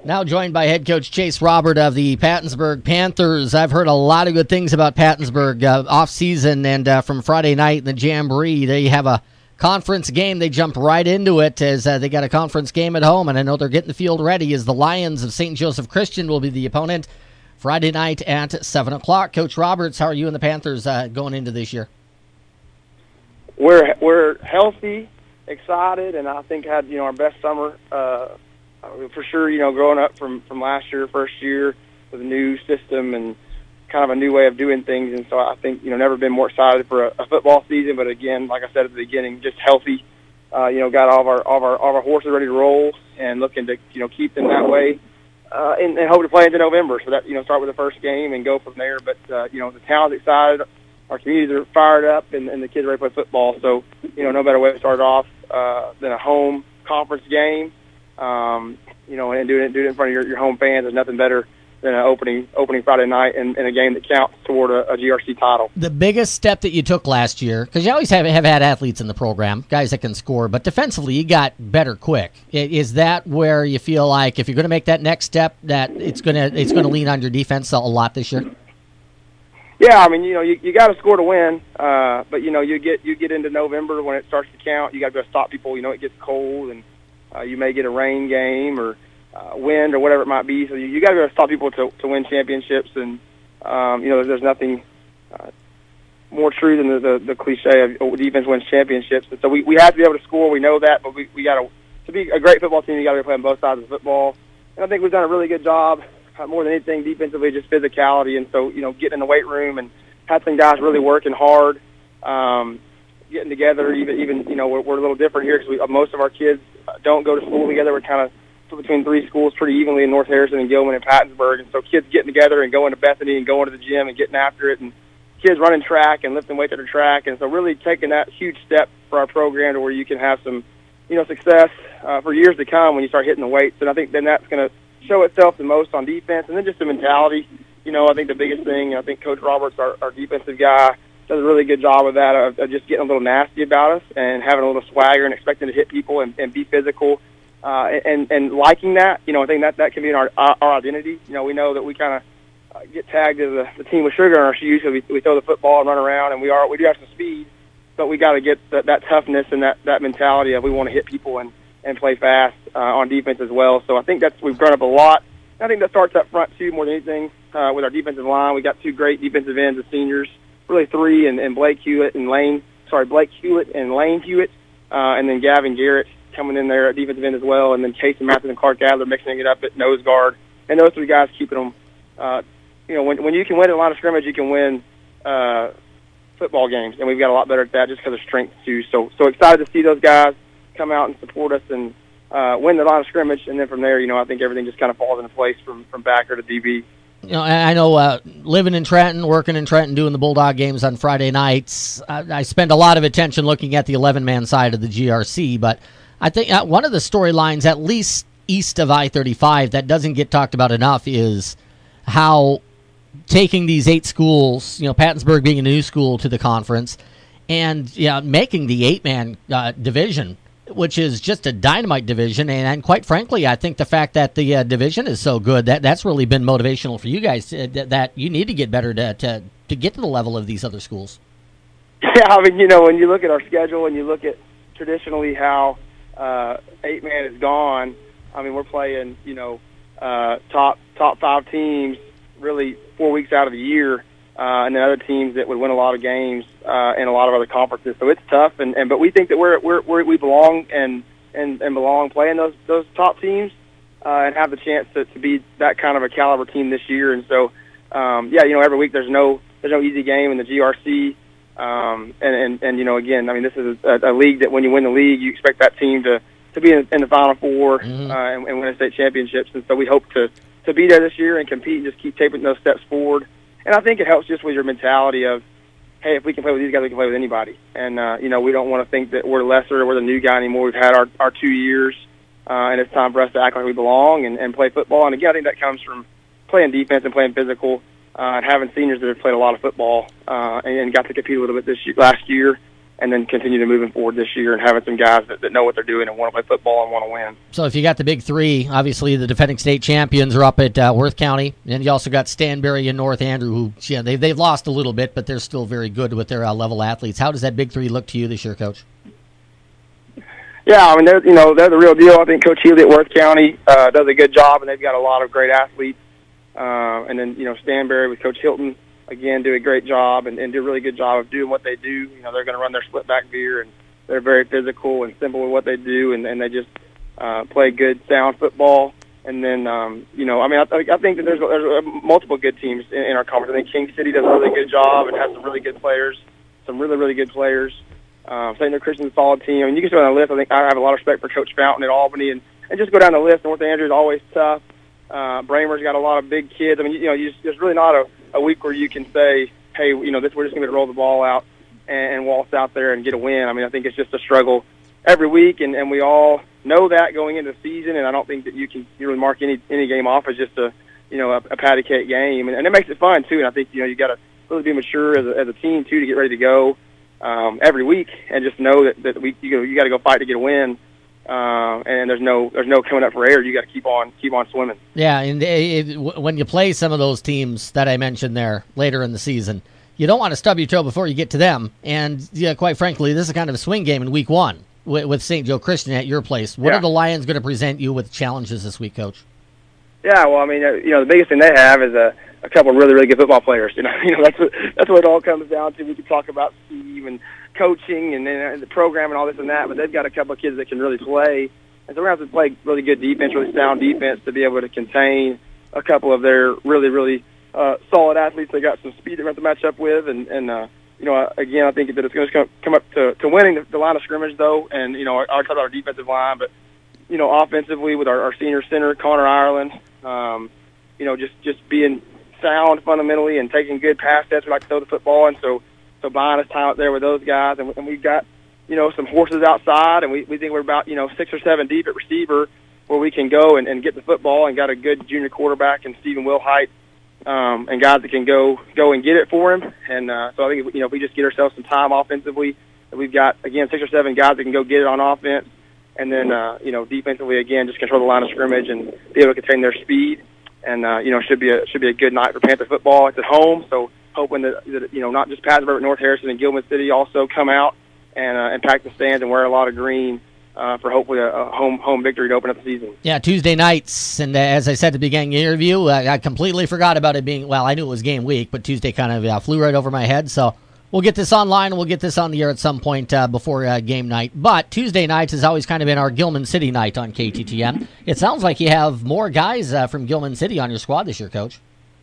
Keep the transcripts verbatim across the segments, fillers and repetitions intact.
Now joined by head coach Chase Robert of the Pattonsburg Panthers. I've heard a lot of good things about Pattonsburg uh, off-season, and uh, from Friday night in the Jamboree, they have a conference game. They jumped right into it as uh, they got a conference game at home, and I know they're getting the field ready as the Lions of Saint Joseph Christian will be the opponent Friday night at seven o'clock. Coach Roberts, how are you and the Panthers uh, going into this year? We're we're healthy, excited, and I think had you know our best summer uh, for sure. You know, growing up from, from last year, first year with a new system and kind of a new way of doing things, and so I think you know never been more excited for a, a football season. But again, like I said at the beginning, just healthy. Uh, you know, got all of our all of our all of our horses ready to roll and looking to you know keep them that way, uh, and, and hope to play into November. So that you know start with the first game and go from there. But uh, you know the town's excited. Our communities are fired up, and, and the kids are ready to play football. So, you know, no better way to start off uh, than a home conference game. Um, you know, and doing it, doing it in front of your, your home fans. There's nothing better than an opening opening Friday night in, in a game that counts toward a, a G R C title. The biggest step that you took last year, because you always have have had athletes in the program, guys that can score, but defensively you got better quick. Is that where you feel like if you're going to make that next step, that it's going to it's going to lean on your defense a lot this year? Yeah, I mean, you know, you, you got to score to win, uh, but you know, you get you get into November when it starts to count. You got to be able to stop people. You know, it gets cold, and uh, you may get a rain game or uh, wind or whatever it might be. So you, you got to be able to stop people to to win championships. And um, you know, there's nothing uh, more true than the, the the cliche of oh, defense wins championships. And so we we have to be able to score. We know that, but we we got to to be a great football team. You got to be playing both sides of the football. And I think we've done a really good job. Uh, more than anything, defensively, just physicality. And so, you know, getting in the weight room and had some guys really working hard, um, getting together. Even, even you know, we're, we're a little different here because uh, most of our kids don't go to school together. We're kind of split between three schools pretty evenly in North Harrison and Gilman and Pattonsburg. And so kids getting together and going to Bethany and going to the gym and getting after it. And kids running track and lifting weights at the track. And so really taking that huge step for our program to where you can have some, you know, success uh, for years to come when you start hitting the weights. And I think then that's going to show itself the most on defense, and then just the mentality. You know, I think the biggest thing, I think Coach Roberts, our, our defensive guy, does a really good job of that, of, of just getting a little nasty about us and having a little swagger and expecting to hit people and, and be physical, uh, and, and liking that. You know, I think that, that can be in our, our, our identity. You know, we know that we kind of uh, get tagged as a, the team with sugar in our shoes because we, we throw the football and run around, and we are we do have some speed, but we got to get that, that toughness and that, that mentality of we want to hit people and and play fast uh, on defense as well. So I think that's we've grown up a lot. I think that starts up front, too, more than anything, uh, with our defensive line. We got two great defensive ends as seniors, really three, and, and Blake Hewitt and Lane, sorry, Blake Hewitt and Lane Hewitt, uh, and then Gavin Garrett coming in there at defensive end as well, and then Casey Mathis and Clark Adler mixing it up at nose guard. And those three guys keeping them, uh, you know, when, when you can win a line of scrimmage, you can win uh, football games, and we've got a lot better at that just because of strength, too. So, so excited to see those guys come out and support us and uh, win the line of scrimmage, and then from there, you know, I think everything just kind of falls into place from, from backer to D B. You know, I know uh, living in Trenton, working in Trenton, doing the Bulldog games on Friday nights, I, I spend a lot of attention looking at the eleven-man side of the G R C, but I think uh, one of the storylines, at least east of I thirty-five, that doesn't get talked about enough is how taking these eight schools, you know, Pattonsburg being a new school to the conference, and yeah, making the eight-man uh, division, which is just a dynamite division, and, and quite frankly, I think the fact that the uh, division is so good, that that's really been motivational for you guys, uh, that, that you need to get better to, to to get to the level of these other schools. Yeah, I mean, you know, when you look at our schedule and you look at traditionally how uh, eight-man is gone, I mean, we're playing, you know, uh, top top five teams really four weeks out of the year, uh, and then other teams that would win a lot of games uh, in a lot of other conferences. So it's tough, and, and but we think that we're, we're, we're we belong and, and, and belong playing those those top teams uh, and have the chance to, to be that kind of a caliber team this year. And so, um, yeah, you know, every week there's no there's no easy game in the G R C, um, and, and and you know, again, I mean, this is a, a league that when you win the league, you expect that team to to be in, in the Final Four mm-hmm. uh, and, and win a state championships. And so we hope to to be there this year and compete and just keep taking those steps forward. And I think it helps just with your mentality of, hey, if we can play with these guys, we can play with anybody. And, uh, you know, we don't want to think that we're lesser or we're the new guy anymore. We've had our, our two years, uh, and it's time for us to act like we belong and, and play football. And, again, I think that comes from playing defense and playing physical uh, and having seniors that have played a lot of football uh, and, and got to compete a little bit this year, last year. and then continue to moving forward this year and having some guys that, that know what they're doing and want to play football and want to win. So if you got the big three, obviously the defending state champions are up at uh, Worth County, and you also got Stanberry and North Andrew, who yeah, they've, they've lost a little bit, but they're still very good with their uh, level athletes. How does that big three look to you this year, Coach? Yeah, I mean, they're, you know, they're the real deal. I think Coach Healy at Worth County uh, does a good job, and they've got a lot of great athletes. Uh, and then, you know, Stanberry with Coach Hilton, again, do a great job and, and do a really good job of doing what they do. You know, they're going to run their split back veer, and they're very physical and simple with what they do, and, and they just uh, play good, sound football. And then, um, you know, I mean, I, I think that there's, there's multiple good teams in, in our conference. I think King City does a really good job and has some really good players, some really, really good players. Um, Saint Louis Christian's a solid team. I mean, you can go down the list. I think I have a lot of respect for Coach Fountain at Albany, and, and just go down the list. North Andrew is always tough. Uh, Bramer's got a lot of big kids. I mean, you, you know, you just, there's really not a, a week where you can say, hey, you know, this we're just going to roll the ball out and, and waltz out there and get a win. I mean, I think it's just a struggle every week, and, and we all know that going into the season. And I don't think that you can you really mark any any game off as just a you know a, a patty cake game, and, and it makes it fun too. And I think you know you got to really be mature as a, as a team too to get ready to go um, every week and just know that that we you know, you got to go fight to get a win. Uh, and there's no there's no coming up for air. You got to keep on keep on swimming. Yeah, and it, it, when you play some of those teams that I mentioned there later in the season, you don't want to stub your toe before you get to them. And yeah, quite frankly, this is kind of a swing game in week one with, with Saint Joe Christian at your place. What yeah. are the Lions going to present you with challenges this week, Coach? Yeah, well, I mean, you know, the biggest thing they have is a, a couple of really, really good football players. You know, you know that's what that's what it all comes down to. We could talk about Steve and coaching and then the program and all this and that, but they've got a couple of kids that can really play. And so we're going to have to play really good defense, really sound defense to be able to contain a couple of their really, really uh, solid athletes. They got some speed that we're going to match up with. And, and uh, you know, again, I think that it's going to come up to, to winning the, the line of scrimmage, though. And, you know, I talked about our defensive line, but, you know, offensively with our, our senior center, Connor Ireland, um, you know, just, just being sound fundamentally and taking good pass sets. We like to throw the football. And so, so buying us time out there with those guys. And, and we've got, you know, some horses outside, and we, we think we're about, you know, six or seven deep at receiver where we can go and, and get the football, and got a good junior quarterback in Stephen Wilhite, um, and guys that can go go and get it for him. And uh, so I think, you know, if we just get ourselves some time offensively, we've got, again, six or seven guys that can go get it on offense, and then, uh, you know, defensively, again, just control the line of scrimmage and be able to contain their speed. And, uh, you know, should be a should be a good night for Panther football. It's at home, so hoping that, that you know, not just Plattsburgh, but North Harrison and Gilman City also come out and uh, and pack the stands and wear a lot of green uh, for hopefully a, a home home victory to open up the season. Yeah, Tuesday nights, and uh, as I said at the beginning of the interview, uh, I completely forgot about it being, well, I knew it was game week, but Tuesday kind of uh, flew right over my head, so we'll get this online, and we'll get this on the air at some point uh, before uh, game night. But Tuesday nights has always kind of been our Gilman City night on K T T M. It sounds like you have more guys uh, from Gilman City on your squad this year, Coach.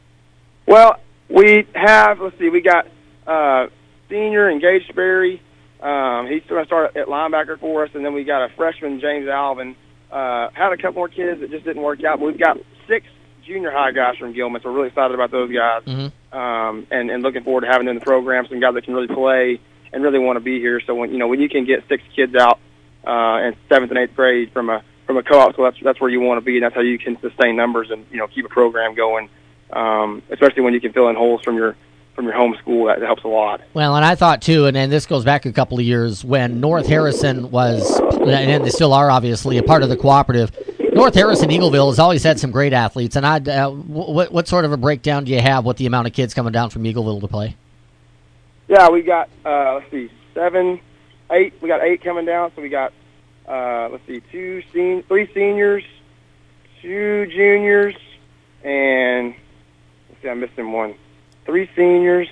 Well, we have, let's see, we got uh, senior and Gage Sperry. Um, he's going to start at linebacker for us, and then we got a freshman, James Alvin. Uh, had a couple more kids that just didn't work out, but we've got six junior high guys from Gilman, so we're really excited about those guys, mm-hmm. um, and, and looking forward to having them in the program, some guys that can really play and really want to be here. So when you know when you can get six kids out uh, in seventh and eighth grade from a from a co-op, so that's that's where you want to be, and that's how you can sustain numbers and you know keep a program going, um, especially when you can fill in holes from your from your home school. That helps a lot. Well, and I thought, too, and, and this goes back a couple of years, when North Harrison was, and they still are, obviously, a part of the cooperative, North Harrison Eagleville has always had some great athletes. And I, uh, what, what sort of a breakdown do you have with the amount of kids coming down from Eagleville to play? Yeah, we got, uh, let's see, seven, eight. We got eight coming down. So we got, uh, let's see, two sen- three seniors, two juniors, and, let's see, I'm missing one. Three seniors,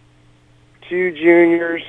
two juniors,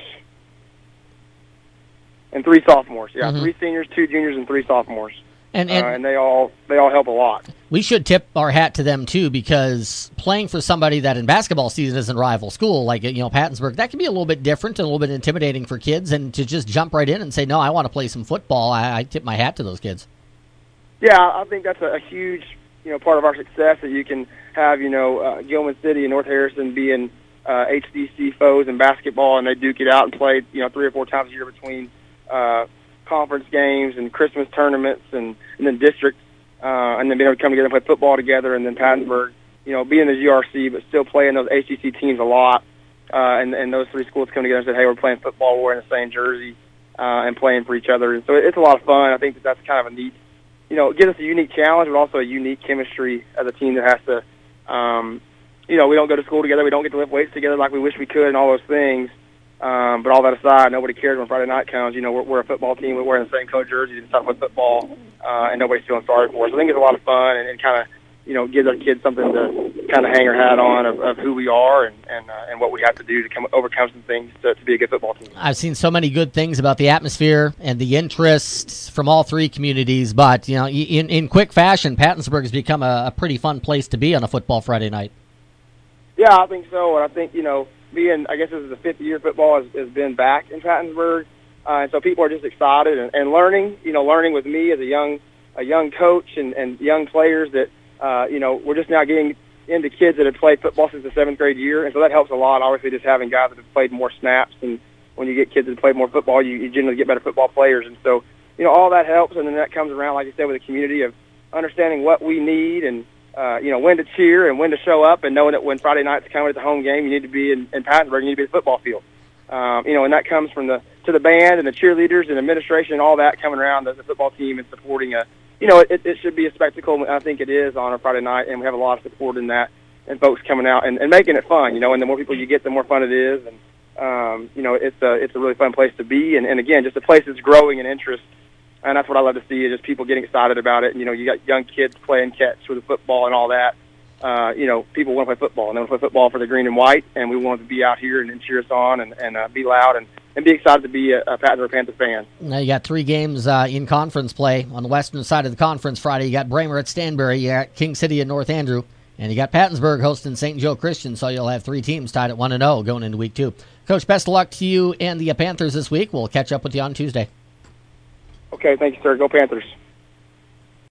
and three sophomores. Yeah, mm-hmm. three seniors, two juniors, and three sophomores. And and, uh, and they all they all help a lot. We should tip our hat to them too, because playing for somebody that in basketball season isn't a rival school, like you know Pattonsburg, that can be a little bit different and a little bit intimidating for kids. And to just jump right in and say, no, I want to play some football, I, I tip my hat to those kids. Yeah, I think that's a, a huge you know part of our success, that you can have, you know, uh, Gilman City and North Harrison being uh, H D C foes in basketball, and they duke it out and play, you know, three or four times a year between uh, conference games and Christmas tournaments and, and then district, uh, and then being able to come together and play football together, and then Pattonsburg, you know, being the G R C but still playing those H D C teams a lot. uh, and, and those three schools come together and said, hey, we're playing football, we're wearing the same jersey, uh, and playing for each other. And so it's a lot of fun. I think that that's kind of a neat, you know, it gives us a unique challenge, but also a unique chemistry as a team that has to, um, you know, we don't go to school together, we don't get to lift weights together like we wish we could and all those things. Um, but all that aside, nobody cares when Friday night comes. You know, we're, we're a football team. We're wearing the same color jerseys and stuff with football, uh, and nobody's feeling sorry for us. So I think it's a lot of fun and, and kind of, you know, gives our kids something to kind of hang our hat on of, of who we are and and, uh, and what we have to do to come overcome some things to, to be a good football team. I've seen so many good things about the atmosphere and the interest from all three communities, but, you know, in, in quick fashion, Pattonsburg has become a, a pretty fun place to be on a football Friday night. Yeah, I think so, and I think, you know, being, I guess this is the fifth year football has, has been back in Pattonsburg, uh, and so people are just excited and, and learning, you know, learning with me as a young a young coach and, and young players that, uh, you know, we're just now getting into kids that have played football since the seventh grade year, and so that helps a lot, obviously, just having guys that have played more snaps, and when you get kids that have played more football, you, you generally get better football players, and so, you know, all that helps, and then that comes around, like you said, with a community of understanding what we need and, Uh, you know, when to cheer and when to show up, and knowing that when Friday night's coming at the home game, you need to be in, in Pattonsburg, you need to be at the football field. Um, you know, and that comes from the to the band and the cheerleaders and administration and all that coming around the, the football team and supporting a, you know, it, it should be a spectacle. And I think it is on a Friday night, and we have a lot of support in that, and folks coming out and, and making it fun. You know, and the more people you get, the more fun it is, and um, you know, it's a it's a really fun place to be, and, and again, just a place that's growing in interest. And that's what I love to see, is just people getting excited about it. And, you know, you got young kids playing catch with the football and all that. Uh, you know, people want to play football, and they want to play football for the green and white, and we want to be out here and, and cheer us on and, and uh, be loud and, and be excited to be a, a Pattonsburg Panther fan. Now you got three games uh, in conference play. On the western side of the conference Friday, you got Braemar at Stanberry, you got King City at North Andrew, and you got Pattonsburg hosting Saint Joe Christian, so you'll have three teams tied at one and oh going into week two. Coach, best of luck to you and the Panthers this week. We'll catch up with you on Tuesday. Okay, thank you, sir. Go Panthers.